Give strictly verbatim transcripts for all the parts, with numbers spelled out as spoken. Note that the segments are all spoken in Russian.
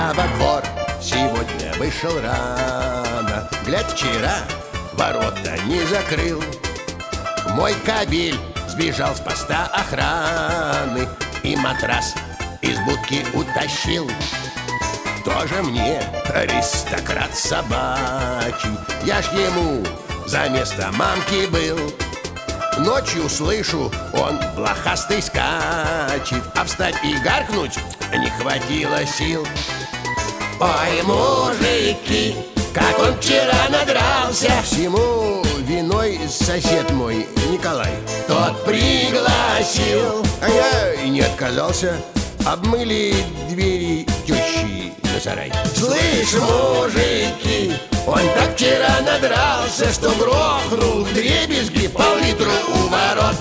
я во двор сегодня вышел рано. Глядь, вчера ворота не закрыл. Мой кабель сбежал с поста охраны и матрас из будки утащил. Тоже мне аристократ собачий, я ж ему за место мамки был. Ночью слышу, он блохастый скачет, а встать и гаркнуть не хватило сил. Ой, мужики, как он вчера надрался! Всему виной сосед мой Николай. Тот пригласил, а я и не отказался. Обмыли двери тещи на сарай. Слышь, мужики, он так вчера надрался, что грохнул вдребезги пол-литру у ворот.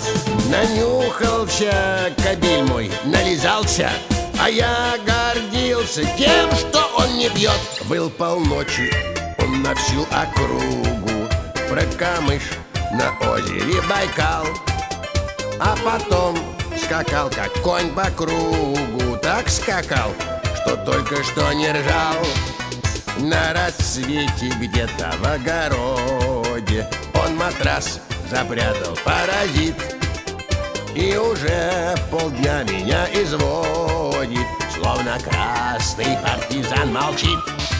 Нанюхался кабель мой, нализался, а я гордился тем, что он не пьет. Выл полночи он на всю округу про камыш на озере Байкал. А потом скакал, как конь по кругу, так скакал, что только что не ржал. На рассвете где-то в огороде он матрас запрятал, паразит, и уже полдня меня изводит, словно красный партизан молчит.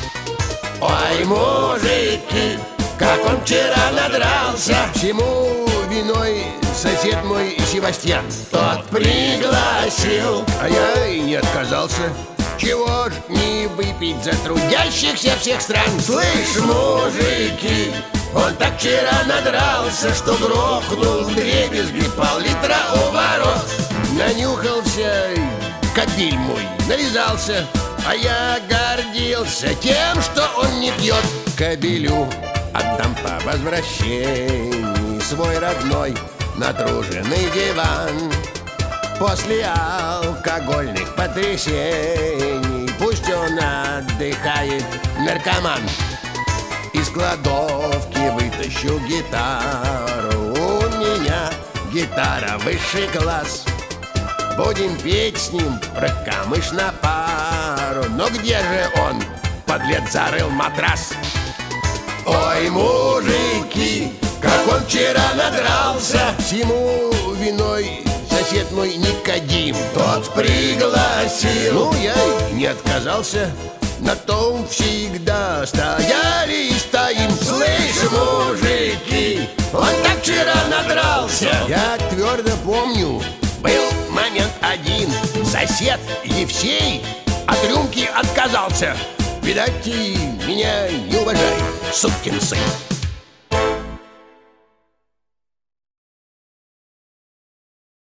Ой, мужики, как он вчера надрался! Всему виной сосед мой Севастьян. Тот пригласил, а я и не отказался. Чего ж не выпить за трудящихся всех стран? Слышь, мужики, он так вчера надрался, что грохнул вдребезги пол-литра у ворот. Нанюхался кабель мой, нализался, а я гордился тем, что он не пьет. Кабелю отдам по возвращении свой родной натруженный диван. После алкогольных потрясений пусть он отдыхает, наркоман. Из кладовки вытащу гитару, у меня гитара высший класс. Будем петь с ним про камыш на пару. Но где же он, подлец, зарыл матрас? Ой, мужики, как он вчера надрался! Всему виной сосед мой Никодим. Тот пригласил, ну я и не отказался. На том всегда стояли и стоим. Слышь, мужики, он так вчера надрался! Я твердо помню, был момент один. Сосед Евсей от рюмки отказался. Видать, ты меня не уважай, сукин сын.